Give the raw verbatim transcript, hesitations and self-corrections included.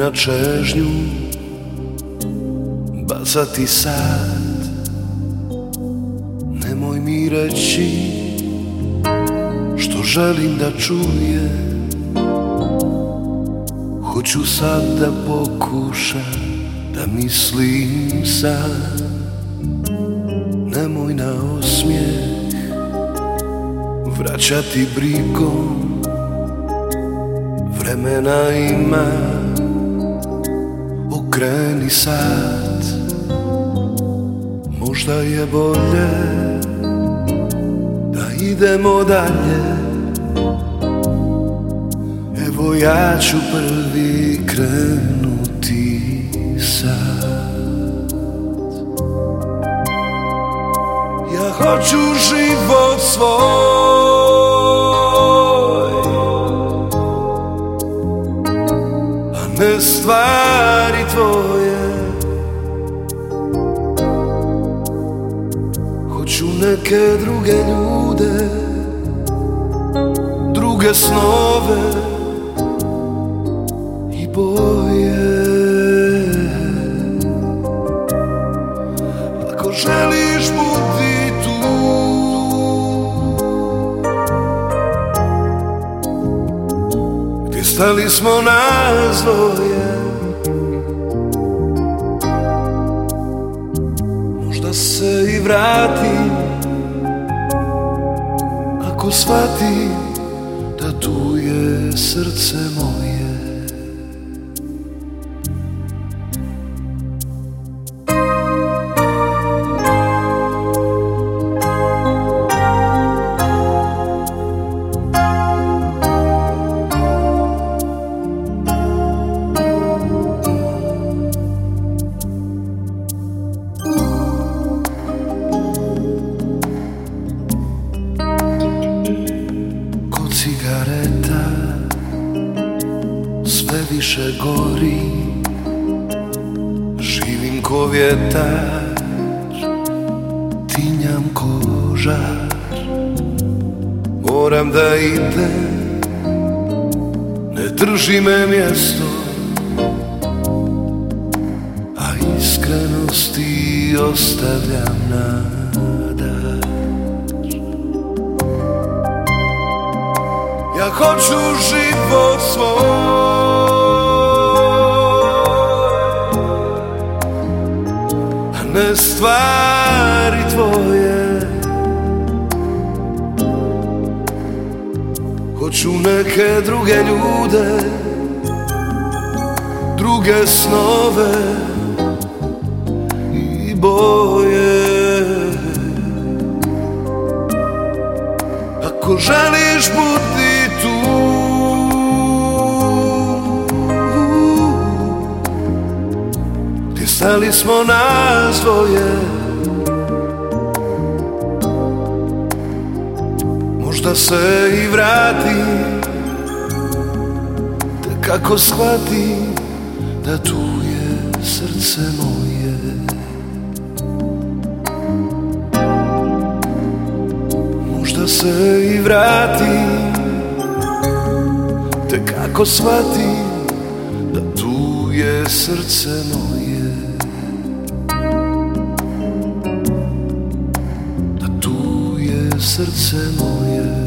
na čežnju bacati sad. Nemoj mi reći što želim da čujem, hoću sad da pokušam da mislim sad. Nemoj na osmijeh vraćati brigom, vremena ima, okreni sad. Možda je bolje da idemo dalje. Evo ja ću prvi krenuti sad. Ja hoću život svoj, a ne stvari tvoje. Hoću neke druge ljude, druge snove i boje. Ako želiš budi tu, gdje stali smo nas dvoje. Možda se i vratim ako shvatim da tu je srce moje. Cigareta sve više gori, živim ko vjetar, tinjam ko žar. Moram da idem, ne drži me mjesto, a iskrenosti ostavljam nada. Ja hoću život svoj, a ne stvari tvoje. Hoću neke druge ljude, druge snove i boje. Ako želiš budi tu, gdje stali smo nas dvoje. Možda se i vratim, tek ako shvatim da tu je srce moje. Možda se i vratim, tek ako shvatim da tu je srce moje. Da tu je srce moje.